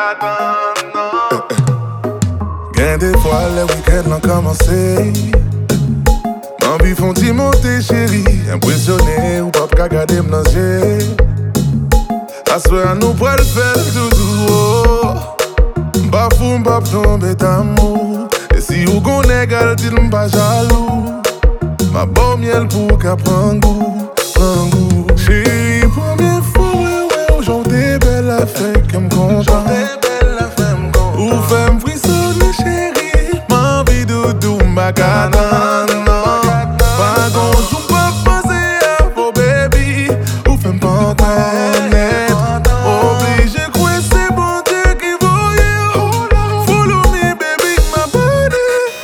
Gain des fois, les week-ends ont commencé. M'envie font-ils monter, chérie. Impressionné ou pas qu'à garder m'nager. À ce moment, nous pourrons le faire doudou. M'bafou, m'baf tomber d'amour. Et si vous connaissez, dites-moi pas jaloux. Ma bonne miel pour qu'à prendre goût, prendre goût. Chérie, première fois, ouais, aujourd'hui, belle affaire qui me content. Ou fait me frissonner, chérie. M'envie doudou, m'bacana. Pas gonjou, pas penser à vos baby. Ou fait me pantaner. Obligé, quoi, c'est bon Dieu qui voyait. Follow me, baby, ma body.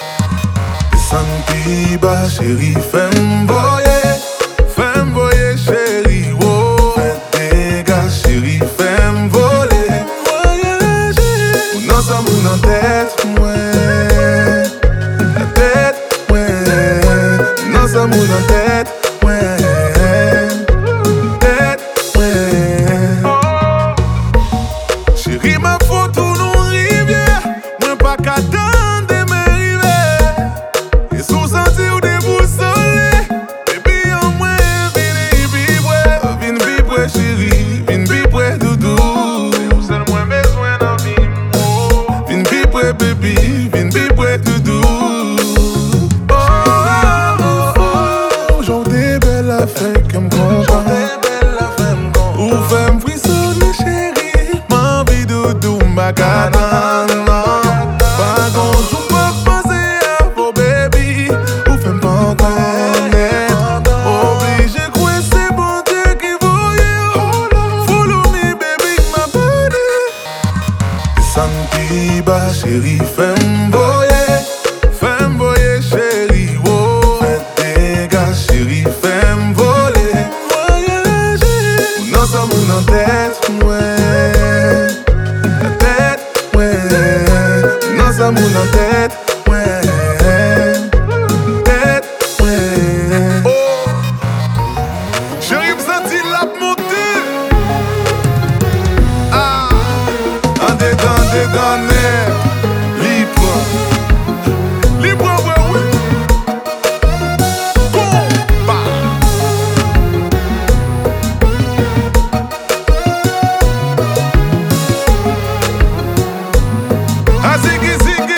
Santi, ba, chérie, fais-me voyer, chérie, oh. Fais dégâts, chérie, fais-me voler. Voyager, ou non, ça moune en tête, ouais. La tête, ouais. Non, ça moune en tête, ouais. Tête, ouais. Chérie, ma photo nous rivière. Moi, pas qu'à attendre de m'arriver. Et sous sentir ou déboussoler. Baby, en moi, vine vibrer, chérie. Vine vibrer, doudou. C'est le moins besoin dans vie. Vine vibrer, baby. Vine vibrer, doudou. Oh, oh, oh, oh. Aujourd'hui, belle affaire qui me content. Ou fait me frissonner, chérie. M'envie doudou, m'bacana. Pas gonjou, pas penser à vos baby. Ou fait me pantaner. Obligé, quoi, c'est bon Dieu qui voyait. Follow me, baby, ma body. Santi, ba, chérie, fais-me voyer, chérie, oh. Fais dégâts, chérie, fais-me voler. Voyager, ou non, ça moune en tête, ouais. La tête, ouais. Non, ça moune en tête, ouais. Tête, ouais. Oh, chérie, me senti la montée. Ah, en dedans, libre, ouais, oui. Combat. Ah, ziggy,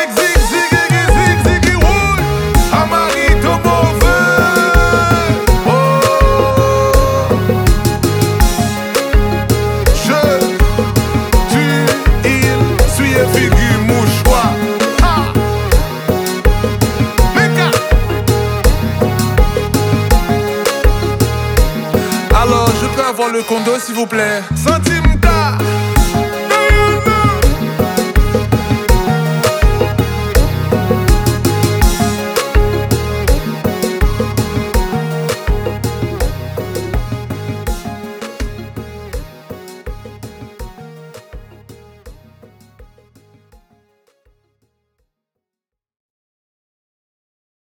oui. Amarito mauvais. Oh, je, tu, il, suis et figure mouchoir. Ah, méga. Alors, je peux avoir le condo, s'il vous plaît. Centime